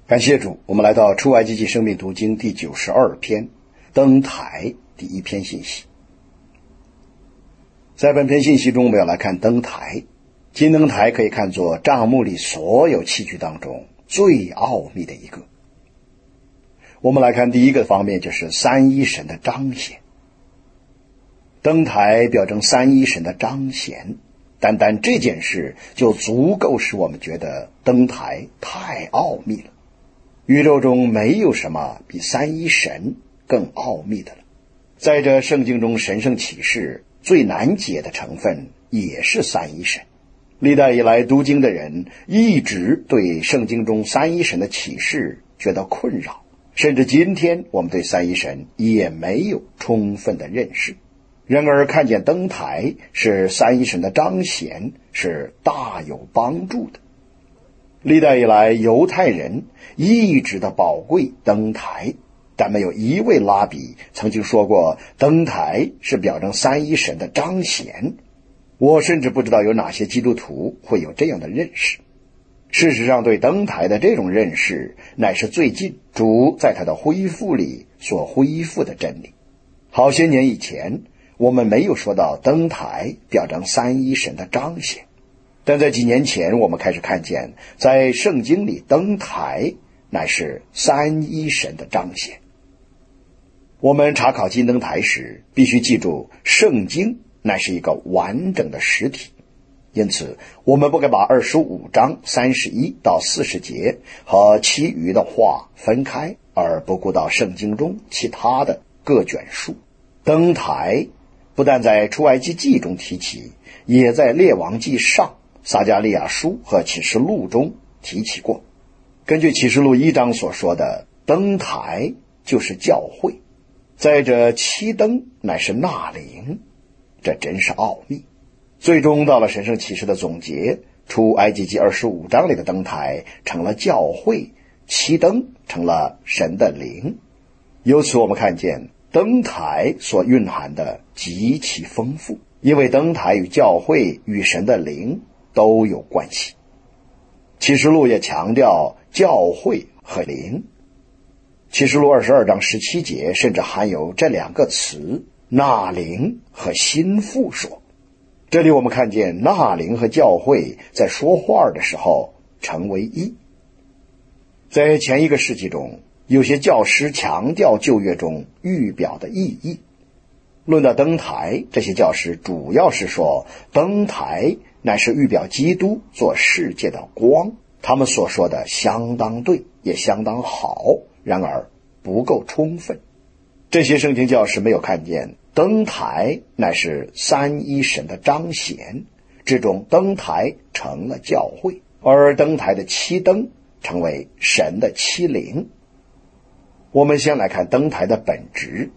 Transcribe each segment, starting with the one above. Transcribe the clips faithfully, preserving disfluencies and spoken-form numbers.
感谢主，我们来到出埃及记生命读经第九十二篇，灯台第一篇信息。在本篇信息中，我们要来看灯台。金灯台可以看作帐幕里所有器具当中最奥秘的一个。我们来看第一个方面，就是三一神的彰显。灯台表征三一神的彰显，单单这件事就足够使我们觉得灯台太奥秘了。宇宙中没有什么比三一神更奥秘的了。在这圣经中，神圣启示最难解的成分也是三一神。历代以来读经的人一直对圣经中三一神的启示觉得困扰，甚至今天我们对三一神也没有充分的认识。然而看见灯台是三一神的彰显，是大有帮助的。历代以来犹太人一直的宝贵灯台，但没有一位拉比曾经说过灯台是表征三一神的彰显。我甚至不知道有哪些基督徒会有这样的认识。事实上，对灯台的这种认识乃是最近主在他的恢复里所恢复的真理。好些年以前，我们没有说到灯台表征三一神的彰显，但在几年前我们开始看见，在圣经里灯台乃是三一神的彰显。我们查考金灯台时必须记住，圣经乃是一个完整的实体，因此我们不该把二十五章三十一到四十节和其余的话分开，而不顾到圣经中其他的各卷书。灯台不但在出埃及记中提起，也在列王记上、撒迦利亚书和启示录中提起过。根据启示录一章所说的，灯台就是教会，在这七灯乃是纳灵，这真是奥秘。最终到了神圣启示的总结，出埃及记二十五章里的灯台成了教会，七灯成了神的灵。由此我们看见灯台所蕴含的极其丰富，因为灯台与教会与神的灵都有关系。启示录也强调教会和灵。启示录二十二章十七节甚至含有这两个词，纳灵和心腹说。这里我们看见纳灵和教会在说话的时候成为一。在前一个世纪中，有些教师强调旧约中预表的意义。论到灯台，这些教师主要是说灯台乃是预表基督做世界的光。他们所说的相当对，也相当好，然而不够充分。这些圣经教师没有看见灯台乃是三一神的彰显，之中灯台成了教会，而灯台的七灯成为神的七灵。我们先来看灯台的本质。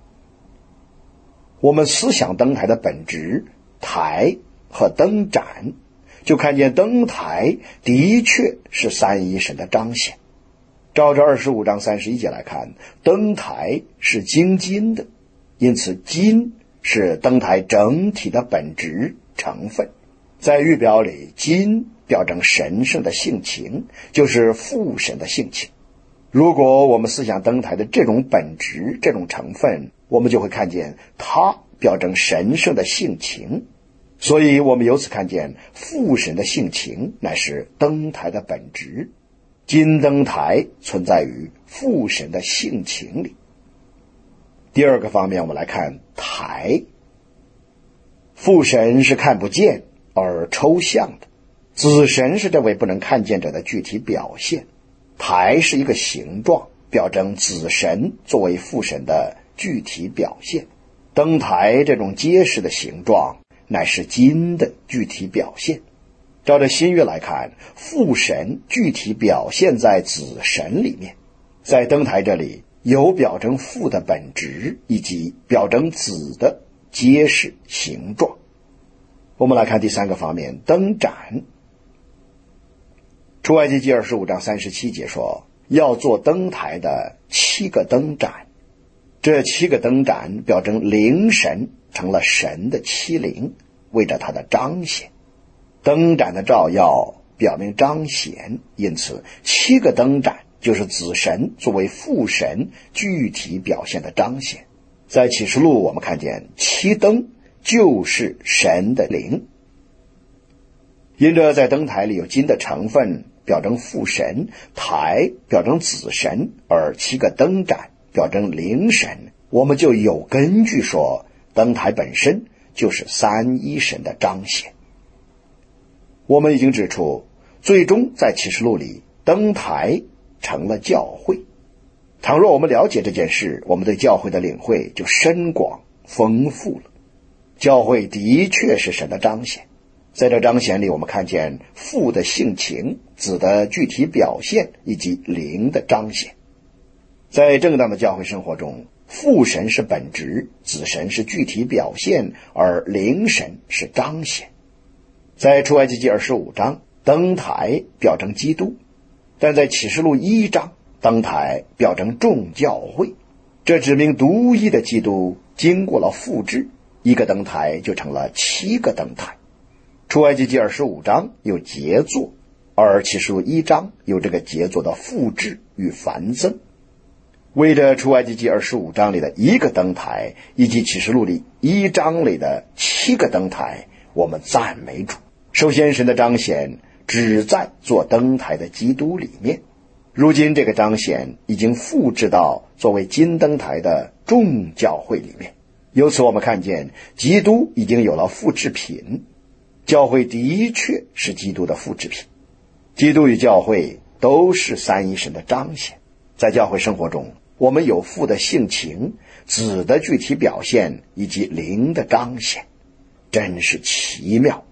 我们思想灯台的本质，台和灯盏，就看见灯台的确是三一神的彰显。照着二十五章三十一节来看，灯台是精金的，因此金是灯台整体的本质成分。在预表里，金表征神圣的性情，就是父神的性情。如果我们思想灯台的这种本质，这种成分，我们就会看见它表征神圣的性情。所以我们由此看见父神的性情乃是灯台的本质。金灯台存在于父神的性情里。第二个方面，我们来看台。父神是看不见而抽象的，子神是这位不能看见者的具体表现。台是一个形状，表征子神作为父神的具体表现。灯台这种结实的形状乃是金的具体表现。照着新约来看，父神具体表现在子神里面。在灯台这里有表征父的本质，以及表征子的结实形状。我们来看第三个方面，灯盏。出埃及记二十五章三十七节说，要做灯台的七个灯盏。这七个灯盏表征灵神成了神的七灵，为着他的彰显。灯盏的照耀表明彰显，因此七个灯盏就是子神作为父神具体表现的彰显。在启示录我们看见七灯就是神的灵，因着在灯台里有金的成分表征父神，台表征子神，而七个灯盏表征灵神，我们就有根据说灯台本身就是三一神的彰显。我们已经指出，最终在启示录里灯台成了教会。倘若我们了解这件事，我们对教会的领会就深广丰富了。教会的确是神的彰显，在这彰显里我们看见父的性情、子的具体表现以及灵的彰显。在正当的教会生活中，父神是本质，子神是具体表现，而灵神是彰显。在出埃及记二十五章，灯台表征基督，但在启示录一章，灯台表征众教会。这指明独一的基督经过了复制，一个灯台就成了七个灯台。出埃及记二十五章有杰作，而启示录一章有这个杰作的复制与繁增。为着出埃及记二十五章里的一个灯台，以及启示录里一章里的七个灯台，我们赞美主。首先，神的彰显只在做灯台的基督里面，如今这个彰显已经复制到作为金灯台的众教会里面。由此我们看见基督已经有了复制品，教会的确是基督的复制品。基督与教会都是三一神的彰显。在教会生活中，我们有父的性情、子的具体表现以及灵的彰显，真是奇妙。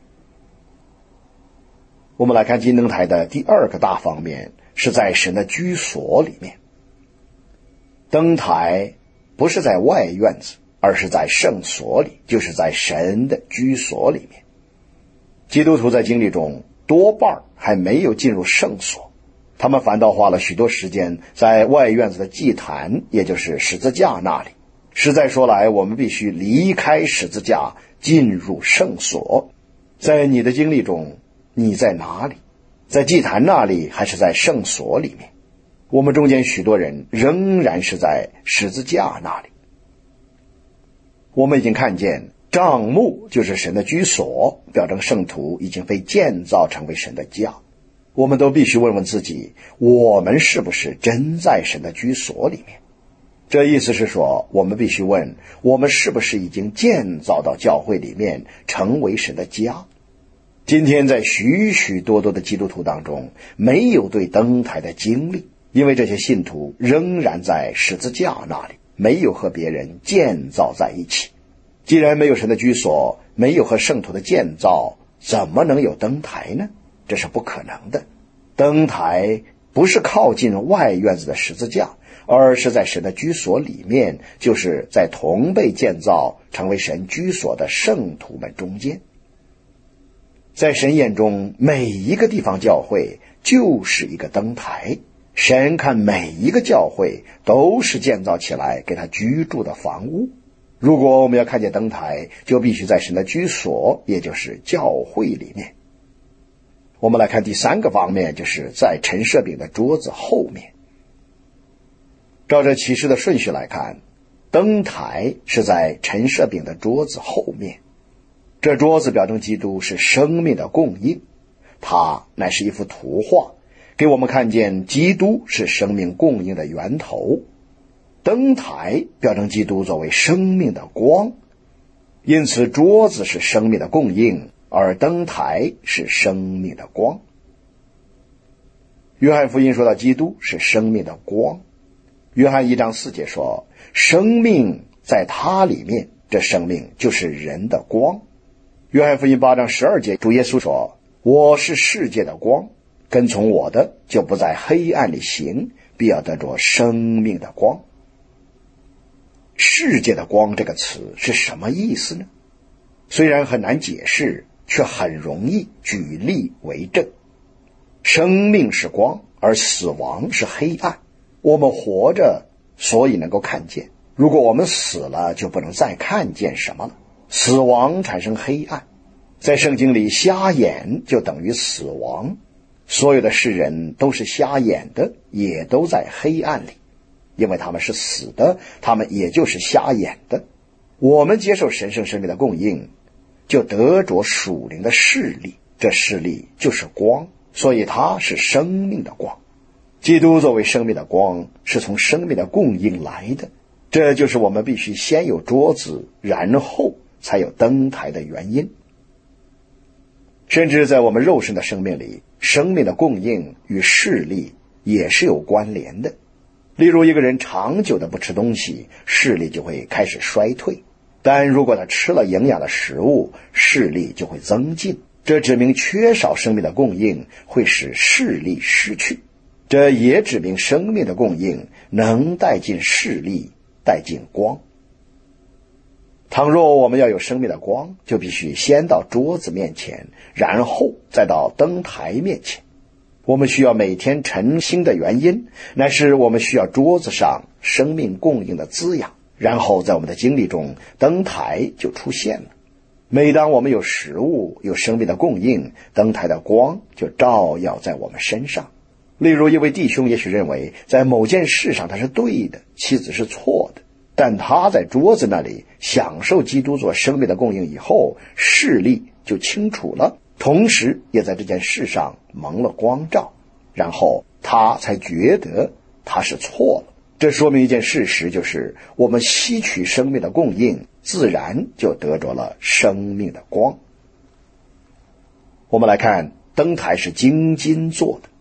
我们来看金灯台的第二个大方面，是在神的居所里面。灯台不是在外院子，而是在圣所里，就是在神的居所里面。基督徒在经历中多半还没有进入圣所，他们反倒花了许多时间在外院子的祭坛，也就是十字架那里。实在说来，我们必须离开十字架，进入圣所。在你的经历中，你在哪里？在祭坛那里，还是在圣所里面？我们中间许多人仍然是在十字架那里。我们已经看见帐幕就是神的居所，表征圣徒已经被建造成为神的家。我们都必须问问自己，我们是不是真在神的居所里面？这意思是说，我们必须问，我们是不是已经建造到教会里面，成为神的家？今天在许许多多的基督徒当中，没有对灯台的经历，因为这些信徒仍然在十字架那里，没有和别人建造在一起。既然没有神的居所，没有和圣徒的建造，怎么能有灯台呢？这是不可能的。灯台不是靠近外院子的十字架，而是在神的居所里面，就是在同被建造成为神居所的圣徒们中间。在神眼中，每一个地方教会就是一个灯台，神看每一个教会都是建造起来给他居住的房屋。如果我们要看见灯台，就必须在神的居所，也就是教会里面。我们来看第三个方面，就是在陈设饼的桌子后面。照着启示的顺序来看，灯台是在陈设饼的桌子后面。这桌子表征基督是生命的供应，它乃是一幅图画，给我们看见基督是生命供应的源头。灯台表征基督作为生命的光，因此桌子是生命的供应，而灯台是生命的光。约翰福音说到基督是生命的光，约翰一章四节说，生命在他里面，这生命就是人的光。约翰福音八章十二节，主耶稣说，我是世界的光，跟从我的就不在黑暗里行，必要得着生命的光。世界的光这个词是什么意思呢？虽然很难解释，却很容易举例为证。生命是光，而死亡是黑暗。我们活着，所以能够看见，如果我们死了，就不能再看见什么了。死亡产生黑暗，在圣经里，瞎眼就等于死亡， 所有的世人都是瞎眼的，也都在黑暗里，因为他们是死的，他们也就是瞎眼的。我们接受神圣生命的供应，就得着属灵的视力，这视力就是光，所以它是生命的光。基督作为生命的光，是从生命的供应来的，这就是我们必须先有桌子，然后才有灯台的原因。甚至在我们肉身的生命里，生命的供应与视力也是有关联的。例如一个人长久的不吃东西，视力就会开始衰退，但如果他吃了营养的食物，视力就会增进。这指明缺少生命的供应会使视力失去，这也指明生命的供应能带进视力，带进光。倘若我们要有生命的光，就必须先到桌子面前，然后再到灯台面前。我们需要每天晨星的原因，乃是我们需要桌子上生命供应的滋养，然后在我们的经历中，灯台就出现了。每当我们有食物，有生命的供应，灯台的光就照耀在我们身上。例如一位弟兄也许认为在某件事上他是对的，妻子是错的，但他在桌子那里享受基督做生命的供应以后，视力就清楚了，同时也在这件事上蒙了光照，然后他才觉得他是错了。这说明一件事实，就是我们吸取生命的供应，自然就得着了生命的光。我们来看，灯台是精金做的。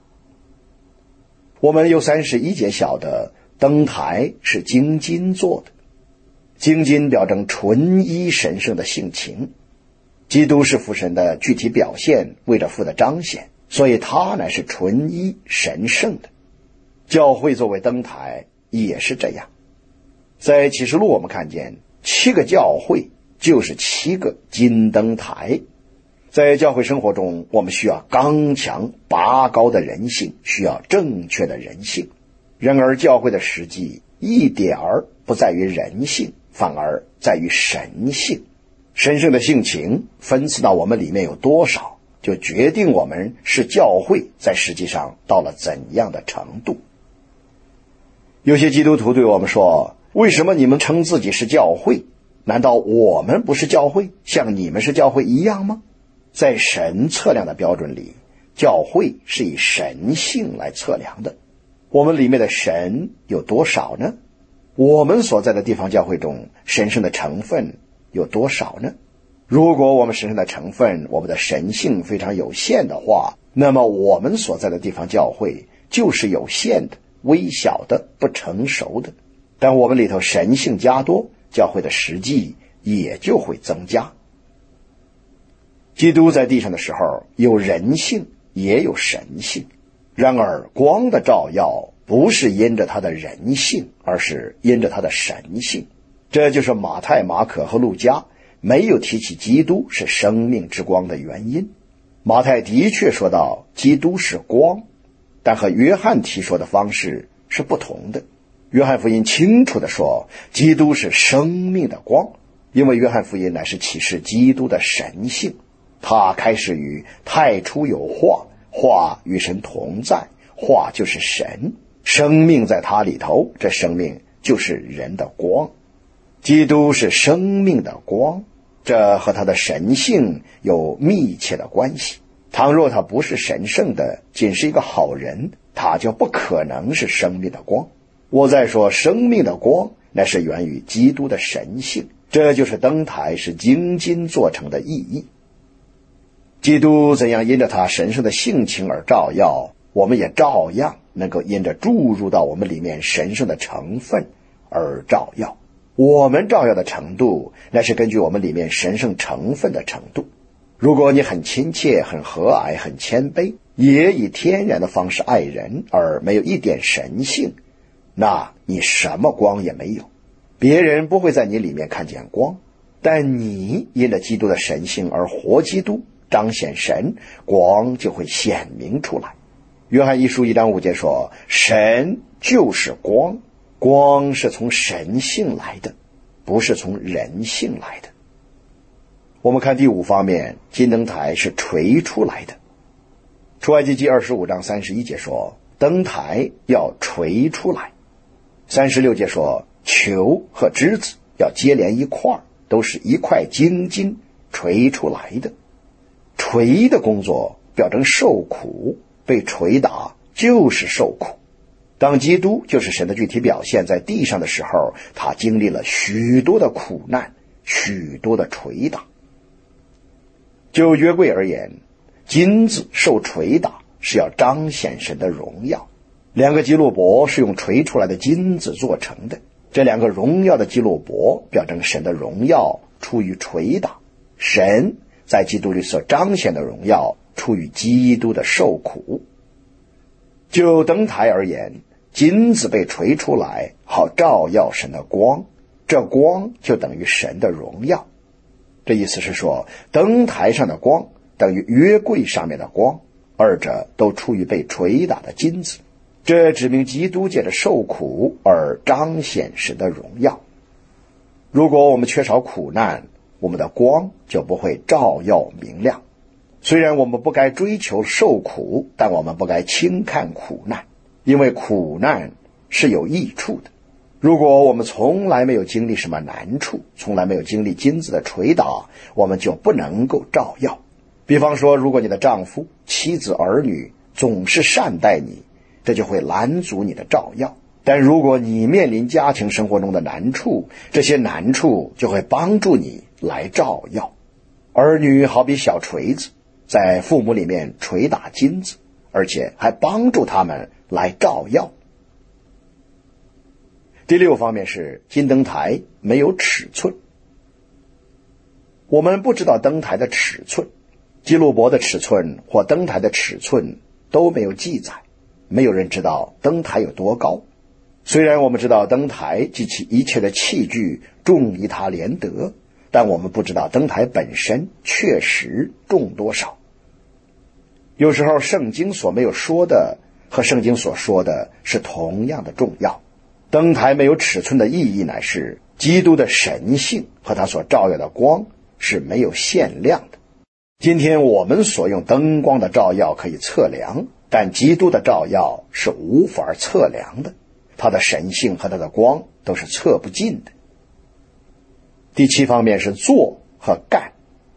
我们有三十一节晓得灯台是精金做的，精金表征纯一神圣的性情，基督是父神的具体表现，为着父的彰显，所以他乃是纯一神圣的。教会作为灯台也是这样。在启示录我们看见七个教会就是七个金灯台。在教会生活中，我们需要刚强拔高的人性，需要正确的人性。然而教会的实际一点儿不在于人性，反而在于神性。神圣的性情分赐到我们里面有多少，就决定我们是教会在实际上到了怎样的程度。有些基督徒对我们说，为什么你们称自己是教会？难道我们不是教会，像你们是教会一样吗？在神测量的标准里，教会是以神性来测量的。我们里面的神有多少呢？我们所在的地方教会中神圣的成分有多少呢？如果我们神圣的成分，我们的神性非常有限的话，那么我们所在的地方教会就是有限的、微小的、不成熟的。但我们里头神性加多，教会的实际也就会增加。基督在地上的时候有人性也有神性，然而光的照耀不是因着他的人性，而是因着他的神性。这就是马太、马可和路加没有提起基督是生命之光的原因。马太的确说到基督是光，但和约翰提说的方式是不同的。约翰福音清楚地说基督是生命的光，因为约翰福音乃是启示基督的神性。他开始于太初有话，话与神同在，话就是神，生命在他里头，这生命就是人的光。基督是生命的光，这和他的神性有密切的关系。倘若他不是神圣的，仅是一个好人，他就不可能是生命的光。我再说，生命的光乃是源于基督的神性，这就是灯台是精金做成的意义。基督怎样因着他神圣的性情而照耀，我们也照样能够因着注入到我们里面神圣的成分而照耀。我们照耀的程度乃是根据我们里面神圣成分的程度。如果你很亲切、很和蔼、很谦卑，也以天然的方式爱人，而没有一点神性，那你什么光也没有，别人不会在你里面看见光。但你因着基督的神性而活基督，彰显神，光就会显明出来。约翰一书一章五节说，神就是光，光是从神性来的，不是从人性来的。我们看第五方面，金灯台是锤出来的。 出埃及记二十五章三十一节说，灯台要垂出来。三十六节说，球和枝子要接连一块，都是一块晶晶锤出来的。锤的工作表征受苦，被锤打就是受苦。当基督就是神的具体表现在地上的时候，他经历了许多的苦难，许多的锤打。就约柜而言，金子受锤打是要彰显神的荣耀。两个基路伯是用锤出来的金子做成的，这两个荣耀的基路伯表征神的荣耀出于锤打，神在基督里所彰显的荣耀出于基督的受苦。就灯台而言，金子被锤出来，好照耀神的光，这光就等于神的荣耀。这意思是说，灯台上的光等于约柜上面的光，二者都出于被锤打的金子。这指明基督借着受苦而彰显神的荣耀。如果我们缺少苦难，我们的光就不会照耀明亮。虽然我们不该追求受苦，但我们不该轻看苦难，因为苦难是有益处的。如果我们从来没有经历什么难处，从来没有经历金子的捶打，我们就不能够照耀。比方说，如果你的丈夫、妻子、儿女总是善待你，这就会拦阻你的照耀。但如果你面临家庭生活中的难处，这些难处就会帮助你来照耀。儿女好比小锤子，在父母里面捶打金子，而且还帮助他们来照耀。第六方面是金灯台没有尺寸。我们不知道灯台的尺寸，基路伯的尺寸或灯台的尺寸都没有记载，没有人知道灯台有多高。虽然我们知道灯台及其一切的器具重一他连得，但我们不知道灯台本身确实重多少。有时候圣经所没有说的和圣经所说的是同样的重要。灯台没有尺寸的意义乃是基督的神性和他所照耀的光是没有限量的。今天我们所用灯光的照耀可以测量，但基督的照耀是无法测量的，他的神性和他的光都是测不尽的。第七方面是座和干。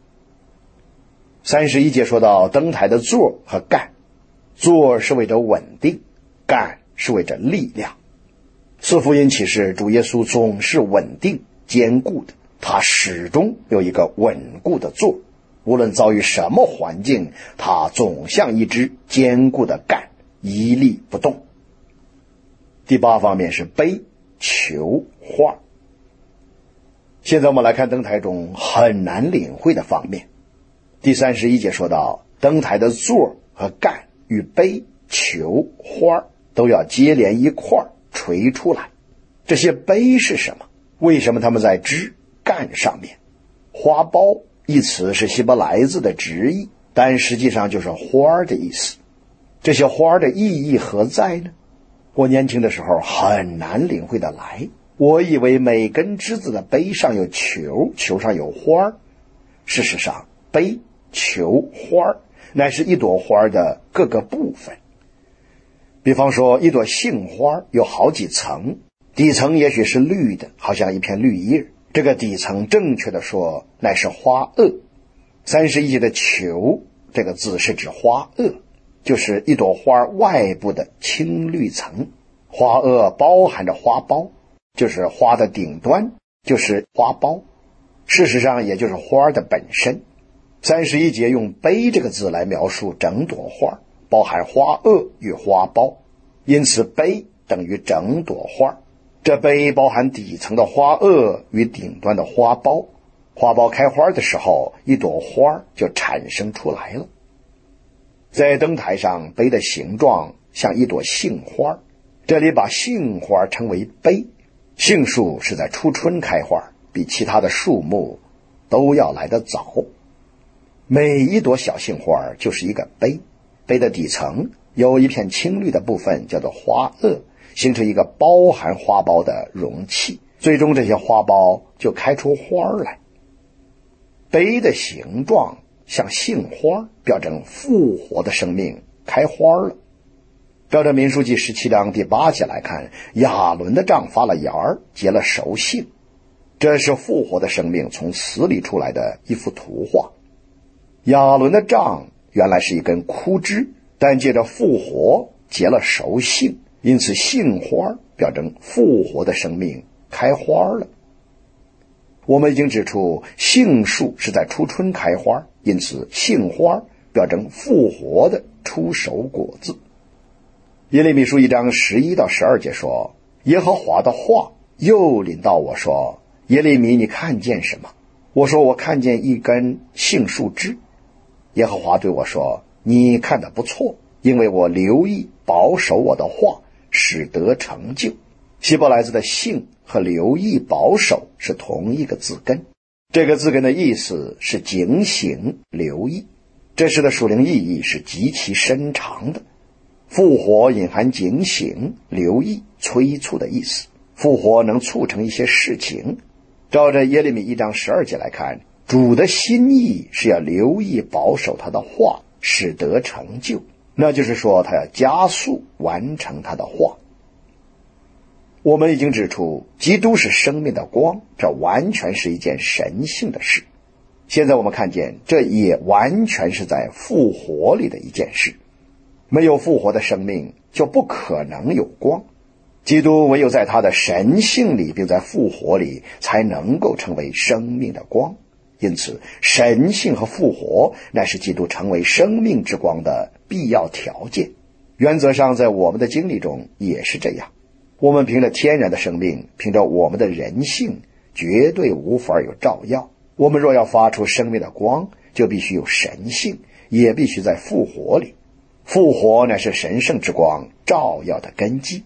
三十一节说到灯台的座和干，座是为着稳定，干是为着力量。四福音启示主耶稣总是稳定坚固的，他始终有一个稳固的座，无论遭遇什么环境，他总像一支坚固的干，屹立不动。第八方面是杯、球、花。现在我们来看灯台中很难领会的方面。第三十一节说到灯台的座和干与杯、球、花都要接连一块垂出来。这些杯是什么？为什么它们在枝干上面？花苞一词是希伯来字的直译，但实际上就是花的意思。这些花的意义何在呢？我年轻的时候很难领会得来，我以为每根枝子的杯上有球，球上有花。事实上，杯、球、花乃是一朵花的各个部分。比方说，一朵杏花有好几层，底层也许是绿的，好像一片绿叶，这个底层正确的说乃是花萼。三十一节的球这个字是指花萼，就是一朵花外部的青绿层。花萼包含着花苞，就是花的顶端，就是花苞，事实上也就是花的本身。三十一节用杯这个字来描述整朵花，包含花萼与花苞，因此杯等于整朵花。这杯包含底层的花萼与顶端的花苞，花苞开花的时候，一朵花就产生出来了。在灯台上，杯的形状像一朵杏花，这里把杏花称为杯。杏树是在初春开花，比其他的树木都要来得早。每一朵小杏花就是一个杯，杯的底层有一片青绿的部分叫做花萼，形成一个包含花苞的容器，最终这些花苞就开出花来。杯的形状像杏花，表征复活的生命开花了。照着民数记十七章第八节来看，亚伦的杖发了芽儿，结了熟杏，这是复活的生命从死里出来的一幅图画。亚伦的杖原来是一根枯枝，但借着复活结了熟杏，因此杏花表征复活的生命开花了。我们已经指出杏树是在初春开花，因此杏花表征复活的出熟果子。耶利米书一章十一到十二节说，耶和华的话又临到我说，耶利米，你看见什么？我说，我看见一根杏树枝。耶和华对我说，你看得不错，因为我留意保守我的话，使得成就。希伯来字的杏和留意保守是同一个字根，这个字根的意思是警醒留意，这时的属灵意义是极其深长的。复活隐含警醒留意催促的意思，复活能促成一些事情。照着耶利米一章十二节来看，主的心意是要留意保守他的话，使得成就，那就是说他要加速完成他的话。我们已经指出基督是生命的光，这完全是一件神性的事。现在我们看见这也完全是在复活里的一件事。没有复活的生命就不可能有光，基督唯有在他的神性里并在复活里才能够成为生命的光。因此神性和复活乃是基督成为生命之光的必要条件。原则上在我们的经历中也是这样，我们凭着天然的生命，凭着我们的人性绝对无法有照耀。我们若要发出生命的光，就必须有神性，也必须在复活里。复活乃是神圣之光照耀的根基。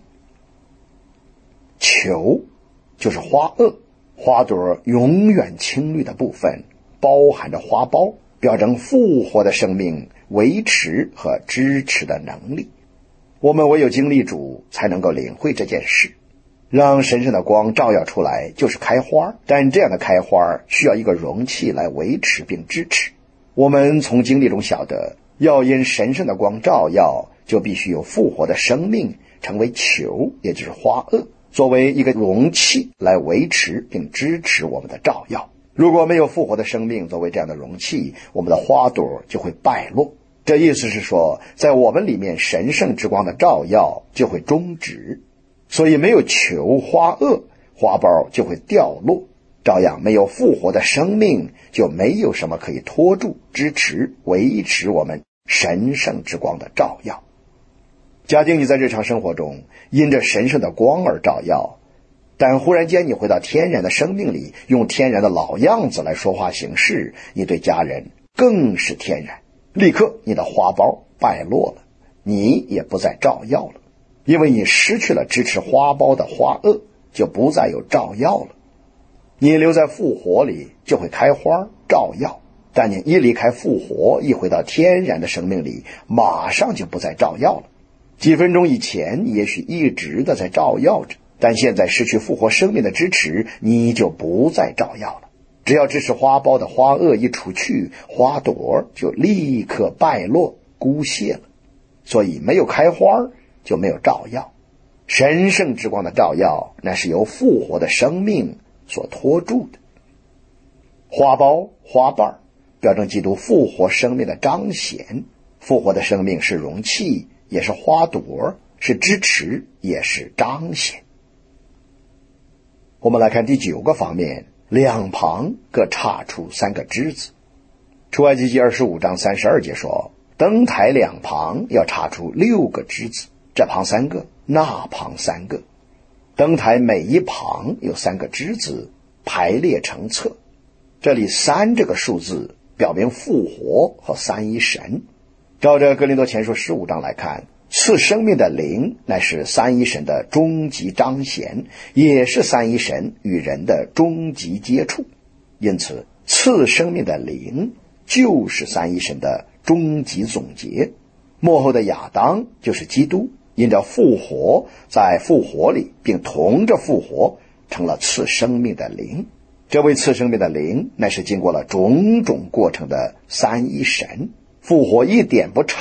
球就是花萼，花朵永远青绿的部分包含着花苞，表征复活的生命维持和支持的能力。我们唯有经历主才能够领会这件事。让神圣的光照耀出来就是开花，但这样的开花需要一个容器来维持并支持。我们从经历中晓得，要因神圣的光照耀，就必须有复活的生命成为球，也就是花萼，作为一个容器来维持并支持我们的照耀。如果没有复活的生命作为这样的容器，我们的花朵就会败落。这意思是说，在我们里面神圣之光的照耀就会终止，所以没有球花萼，花苞就会掉落。照样没有复活的生命，就没有什么可以拖住、支持、维持我们神圣之光的照耀。假定你在日常生活中因着神圣的光而照耀，但忽然间你回到天然的生命里，用天然的老样子来说话行事，你对家人更是天然，立刻你的花苞败落了，你也不再照耀了，因为你失去了支持花苞的花萼，就不再有照耀了。你留在复活里就会开花照耀，但你一离开复活，一回到天然的生命里，马上就不再照耀了。几分钟以前你也许一直的在照耀着，但现在失去复活生命的支持，你就不再照耀了。只要支持花苞的花萼一除去，花朵就立刻败落枯谢了。所以没有开花就没有照耀。神圣之光的照耀乃是由复活的生命所托住的。花苞、花瓣表征基督复活生命的彰显。复活的生命是容器，也是花朵，是支持，也是彰显。我们来看第九个方面，两旁各插出三个枝子。出埃及记二十五章三十二节说，灯台两旁要插出六个枝子，这旁三个，那旁三个。灯台每一旁有三个枝子，排列成册。这里三这个数字表明复活和三一神。照着哥林多前书十五章来看，赐生命的灵乃是三一神的终极彰显，也是三一神与人的终极接触。因此赐生命的灵就是三一神的终极总结。末后的亚当就是基督，因着复活，在复活里并同着复活，成了赐生命的灵。这位赐生命的灵乃是经过了种种过程的三一神，复活一点不差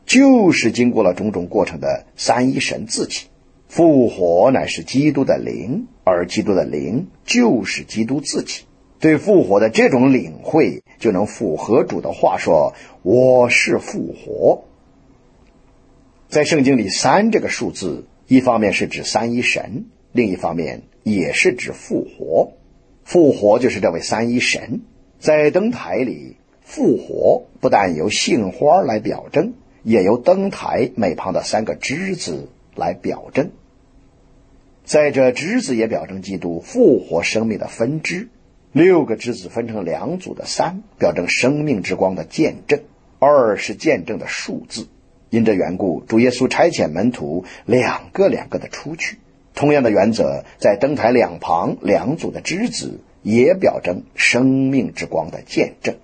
就是经过了种种过程的三一神自己。复活乃是基督的灵，而基督的灵就是基督自己。对复活的这种领会，就能符合主的话说，我是复活。在圣经里，三这个数字一方面是指三一神，另一方面也是指复活。复活就是这位三一神。在灯台里，复活不但由杏花来表征，也由灯台每旁的三个枝子来表征。在这枝子也表征基督复活生命的分支，六个枝子分成两组的三，表征生命之光的见证。二是见证的数字，因这缘故，主耶稣差遣门徒两个两个的出去。同样的原则，在灯台两旁两组的枝子也表征生命之光的见证。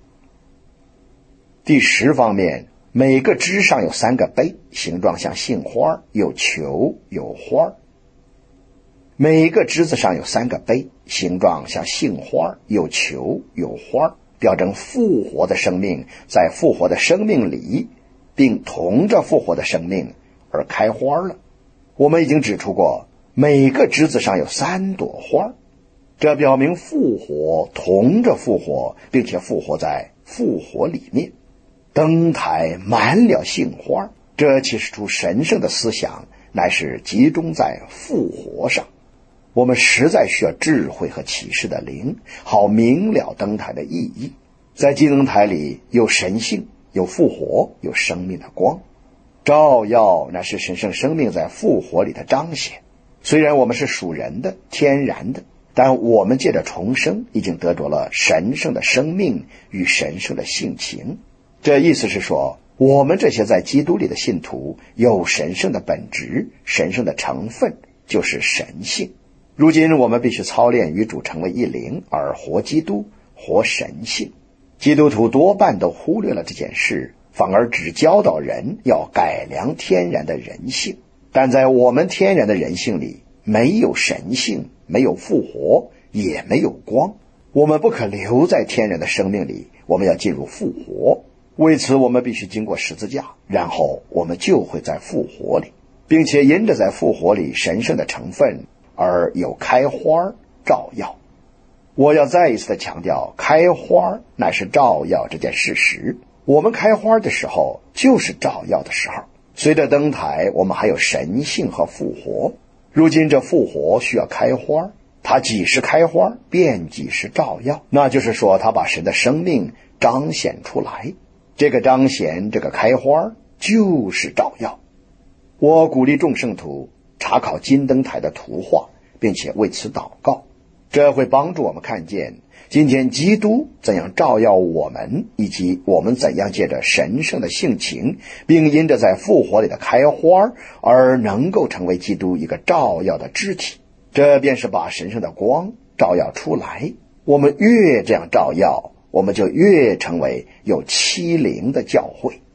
第十方面，每个枝上有三个杯，形状像杏花，有球有花。每个枝子上有三个杯，形状像杏花，有球有花，表征复活的生命在复活的生命里，并同着复活的生命而开花了。我们已经指出过，每个枝子上有三朵花，这表明复活同着复活，并且复活在复活里面。灯台满了杏花，这启示出神圣的思想乃是集中在复活上。我们实在需要智慧和启示的灵，好明了灯台的意义。在金灯台里有神性，有复活，有生命的光。照耀乃是神圣生命在复活里的彰显。虽然我们是属人的，天然的，但我们借着重生已经得着了神圣的生命与神圣的性情。这意思是说，我们这些在基督里的信徒有神圣的本质，神圣的成分就是神性。如今我们必须操练与主成为一灵，而活基督，活神性。基督徒多半都忽略了这件事，反而只教导人要改良天然的人性。但在我们天然的人性里，没有神性，没有复活，也没有光。我们不可留在天然的生命里，我们要进入复活。为此我们必须经过十字架，然后我们就会在复活里，并且因着在复活里神圣的成分而有开花照耀。我要再一次的强调，开花乃是照耀这件事实。我们开花的时候就是照耀的时候。随着灯台，我们还有神性和复活。如今这复活需要开花，它几时开花便几时照耀，那就是说它把神的生命彰显出来。这个彰显，这个开花就是照耀。我鼓励众圣徒查考金灯台的图画，并且为此祷告，这会帮助我们看见今天基督怎样照耀我们，以及我们怎样借着神圣的性情，并因着在复活里的开花而能够成为基督一个照耀的肢体。这便是把神圣的光照耀出来。我们越这样照耀，我们就越成为有欺凌的教会。